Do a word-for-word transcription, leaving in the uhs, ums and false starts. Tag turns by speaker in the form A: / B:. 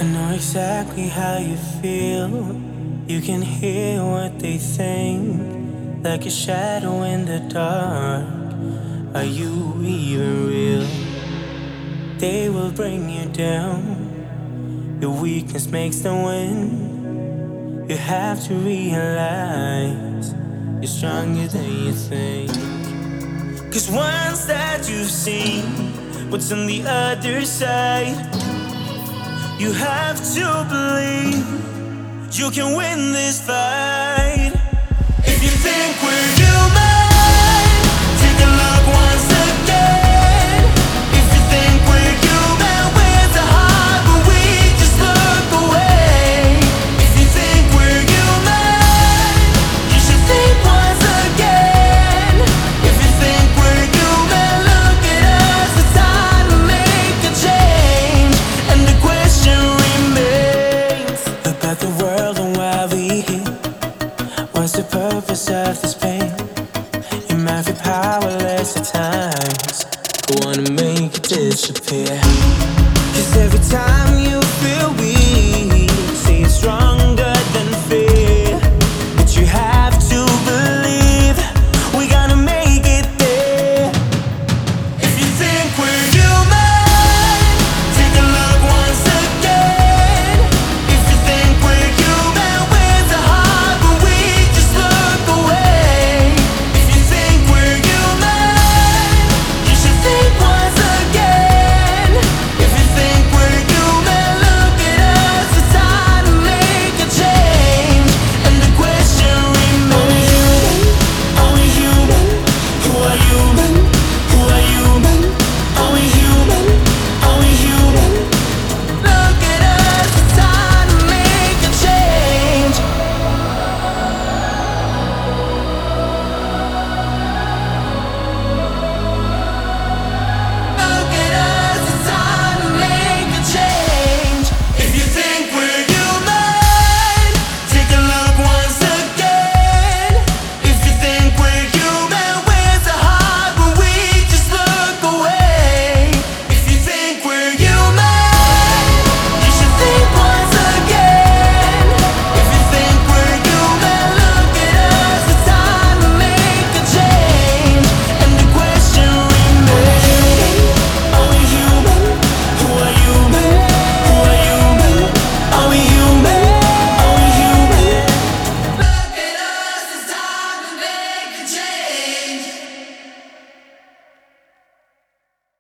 A: I know exactly how you feel. You can hear what they think, like a shadow in the dark. Are you even real? They will bring you down. Your weakness makes them win. You have to realize you're stronger than you think. Cause once that you've seen what's on the other side, you have to believe you can win this fight. If you think we're human, take a look once again. If you think we're human with a heart, but we just look away. If you think we're human, you should think once again. If you think we're human, look at us, it's time to make a change. And the question remains about the world and why we here. What's the purpose of this pain? You might feel powerless at times, but wanna make it disappear. Cause every time you feel weak, say it's stronger than fear. But you have to believe we gotta make it there. If you think we're human, take a look once again. If you think we're human with a heart, but we just look away. If you think we're human, you should think once again. If you think we're human, look at us, it's time to make a change. And the question remains, are we human? Who are human?